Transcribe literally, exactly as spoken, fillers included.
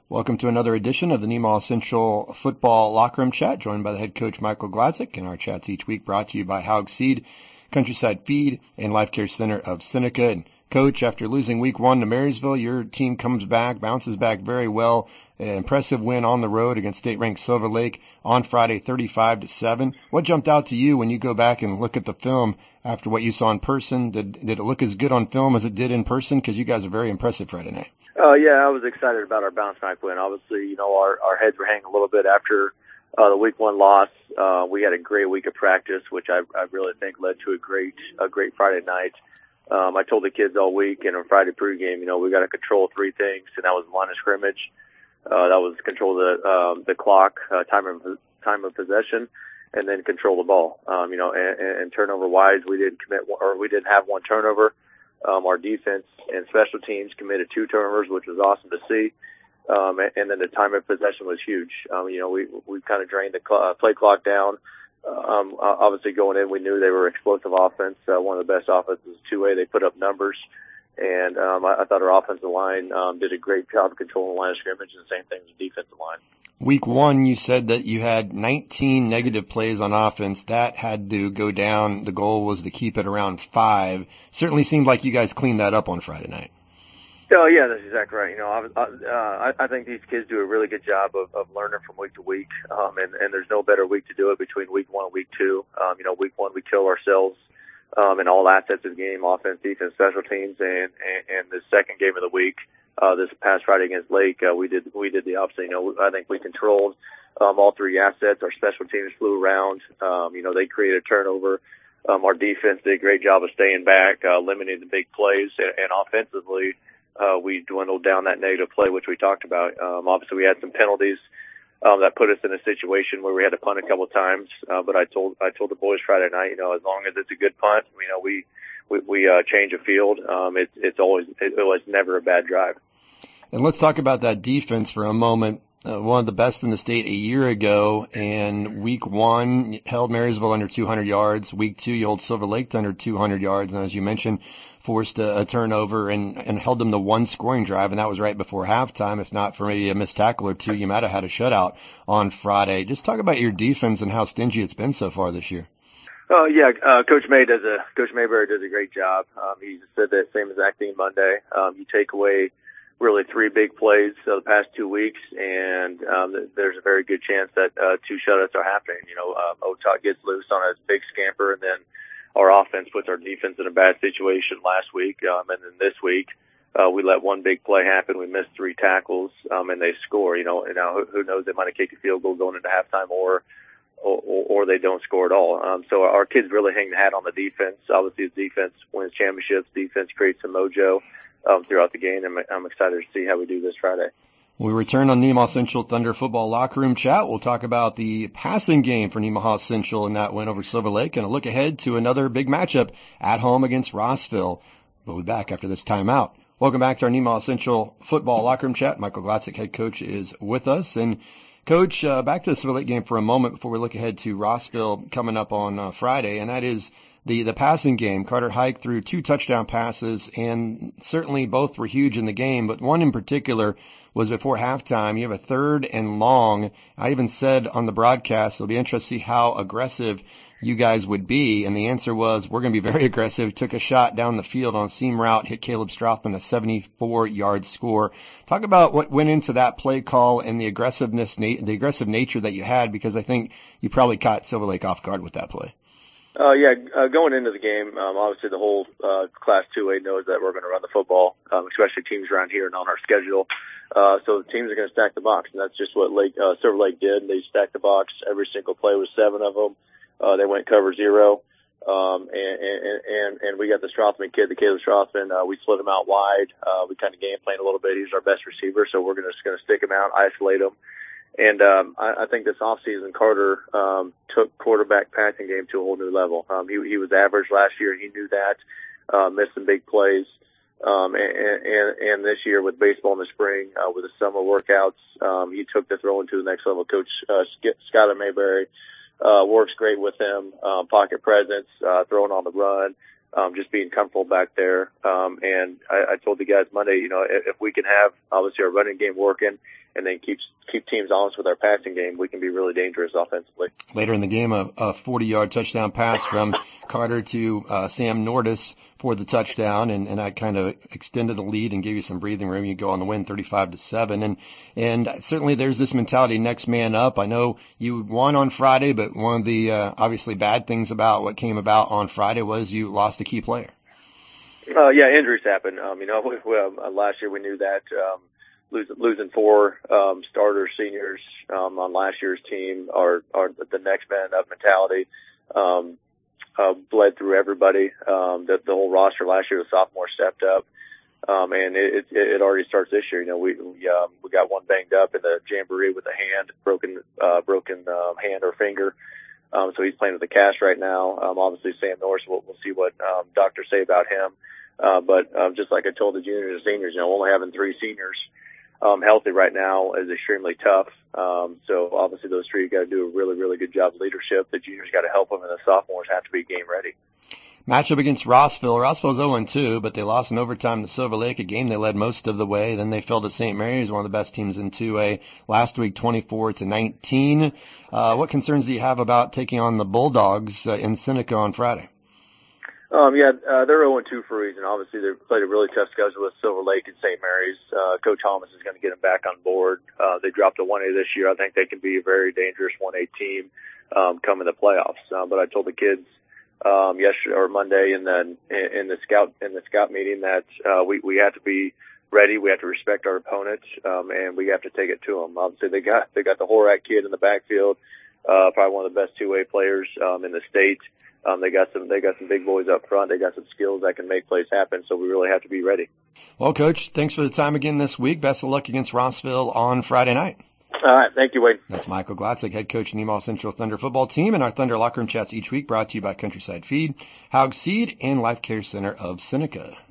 Welcome to another edition of the Nemaha Central Football Locker Room Chat, joined by the head coach Michael Gladzik, and our chats each week brought to you by Haug Seed, Countryside Feed, and Life Care Center of Seneca. And Coach, after losing week one to Marysville, your team comes back, bounces back very well. An impressive win on the road against state-ranked Silver Lake on Friday, thirty-five to seven. What jumped out to you when you go back and look at the film after what you saw in person? Did, did it look as good on film as it did in person? Because you guys are very impressive Friday night. Uh, yeah, I was excited about our bounce back win. Obviously, you know, our, our heads were hanging a little bit after uh, the week one loss. Uh, we had a great week of practice, which I, I really think led to a great a great Friday night. Um, I told the kids all week in a Friday pregame, you know, we got to control three things, and that was line of scrimmage. Uh, that was control the um, the clock, uh, time of time of possession, and then control the ball. Um, you know, and, and turnover wise, we didn't commit or we didn't have one turnover. Um, our defense and special teams committed two turnovers, which was awesome to see. Um, and, and then the time of possession was huge. Um, you know, we, we kind of drained the cl- uh, play clock down. Um, obviously going in, we knew they were explosive offense, uh, one of the best offenses, two A. They put up numbers. And, um, I, I thought our offensive line, um, did a great job of controlling the line of scrimmage, and the same thing with the defensive line. Week one, you said that you had nineteen negative plays on offense. That had to go down. The goal was to keep it around five. Certainly seemed like you guys cleaned that up on Friday night. Oh, yeah, that's exactly right. You know, I, uh, I, I think these kids do a really good job of, of learning from week to week, um, and, and there's no better week to do it between week one and week two. Um, you know, week one we kill ourselves um, in all assets of the game, offense, defense, special teams, and, and, and the second game of the week, uh, this past Friday against Lake, uh, we did we did the opposite. You know, I think we controlled um, all three assets. Our special teams flew around. Um, you know, they created a turnover. Um, our defense did a great job of staying back, uh, limiting the big plays, and, and offensively, Uh, we dwindled down that negative play, which we talked about. Um, obviously, we had some penalties um, that put us in a situation where we had to punt a couple of times. Uh, but I told I told the boys Friday night, you know, as long as it's a good punt, you know, we we, we uh, change a field. Um, it's it's always it was never a bad drive. And let's talk about that defense for a moment. Uh, one of the best in the state a year ago, and week one you held Marysville under two hundred yards. Week two, you held Silver Lake to under two hundred yards, and as you mentioned, forced a, a turnover and, and held them to one scoring drive, and that was right before halftime. If not for maybe a missed tackle or two, you might have had a shutout on Friday. Just talk about your defense and how stingy it's been so far this year. Oh uh, yeah, uh, Coach May does a Coach Mayberry does a great job. Um, he said that same exact thing Monday. Um, you take away really three big plays uh, the past two weeks, and um, there's a very good chance that uh, two shutouts are happening. You know, um, Otok gets loose on a big scamper, and then our offense puts our defense in a bad situation last week, um, and then this week uh, we let one big play happen. We missed three tackles, um, and they score. You know, and now who, who knows? They might have kicked a field goal going into halftime, or or, or they don't score at all. Um, so our kids really hang the hat on the defense. Obviously, the defense wins championships. Defense creates some mojo um, throughout the game, and I'm excited to see how we do this Friday. We return on Nemaha Central Thunder Football Locker Room Chat. We'll talk about the passing game for Nemaha Central in that win over Silver Lake, and a look ahead to another big matchup at home against Rossville. We'll be back after this timeout. Welcome back to our Nemaha Central Football Locker Room Chat. Michael Gladzik, head coach, is with us. And, Coach, uh, back to the Silver Lake game for a moment before we look ahead to Rossville coming up on uh, Friday, and that is the, the passing game. Carter Hike threw two touchdown passes, and certainly both were huge in the game, but one in particular was before halftime. You have a third and long. I even said on the broadcast, it'll be interesting to see how aggressive you guys would be. And the answer was, we're going to be very aggressive. Took a shot down the field on a seam route, hit Caleb Strothman, a seventy-four yard score. Talk about what went into that play call and the aggressiveness, the aggressive nature that you had, because I think you probably caught Silver Lake off guard with that play. Uh, yeah, uh, going into the game, um, obviously the whole uh, Class two A knows that we're going to run the football, um, especially teams around here and on our schedule. Uh, so the teams are going to stack the box, and that's just what Lake, uh, Silver Lake did. They stacked the box. Every single play was seven of them. Uh, they went cover zero. Um, and, and, and, and we got the Strothman kid, the Caleb Strothman. Uh, we split him out wide. Uh, we kind of game planned a little bit. He's our best receiver, so we're gonna, just going to stick him out, isolate him. And, um, I, I think this offseason, Carter, um, took quarterback passing game to a whole new level. Um, he, he was average last year. He knew that, uh, missed some big plays. Um, and, and, and this year with baseball in the spring, uh, with the summer workouts, um, he took the throwing to the next level. Coach, uh, Skylar Mayberry, uh, works great with him, um, pocket presence, uh, throwing on the run, um, just being comfortable back there. Um, and I, I told the guys Monday, you know, if, if we can have obviously our running game working and then keep keep teams honest with our passing game, we can be really dangerous offensively. Later in the game, a, a forty-yard touchdown pass from Carter to uh, Sam Nordis for the touchdown, and, and I kind of extended the lead and gave you some breathing room. You go on the win thirty-five to seven, and and certainly there's this mentality, next man up. I know you won on Friday, but one of the uh, obviously bad things about what came about on Friday was you lost a key player. Uh, yeah, injuries happen. Um, you know, we, we, uh, last year we knew that. Um, Losing, losing four um, starter seniors um, on last year's team, or, or the next man up mentality, um, uh, bled through everybody. Um, the, the whole roster last year, the sophomore stepped up, um, and it, it, it already starts this year. You know, we we, um, we got one banged up in the jamboree with a hand, broken uh, broken uh, hand or finger. Um, so he's playing with a cast right now. Um, obviously, Sam Norris, we'll, we'll see what um, doctors say about him. Uh, but um, just like I told the juniors and seniors, you know, only having three seniors Um, healthy right now is extremely tough. Um, so obviously those three got to do a really, really good job of leadership. The juniors got to help them, and the sophomores have to be game ready. Matchup against Rossville. Rossville's oh and two, but they lost in overtime to Silver Lake, a game they led most of the way. Then they fell to Saint Mary's, one of the best teams in two A last week, twenty-four to nineteen. Uh, what concerns do you have about taking on the Bulldogs uh, in Seneca on Friday? Um, yeah, uh, they're oh and two for a reason. Obviously, they've played a really tough schedule with Silver Lake and Saint Mary's. Uh, Coach Thomas is going to get them back on board. Uh, they dropped a one A this year. I think they can be a very dangerous one A team um, come in the playoffs. Uh, but I told the kids um, yesterday or Monday in the in the scout in the scout meeting that uh, we we have to be ready. We have to respect our opponent, um, and we have to take it to them. Obviously, they got they got the Horak kid in the backfield, uh, probably one of the best two A players um, in the state. Um, they got some, they got some big boys up front. They got some skills that can make plays happen. So we really have to be ready. Well, Coach, thanks for the time again this week. Best of luck against Rossville on Friday night. All right. Thank you, Wade. That's Michael Glatzik, head coach of the Nemaha Central Thunder football team, and our Thunder Locker Room Chats each week brought to you by Countryside Feed, Haug Seed, and Life Care Center of Seneca.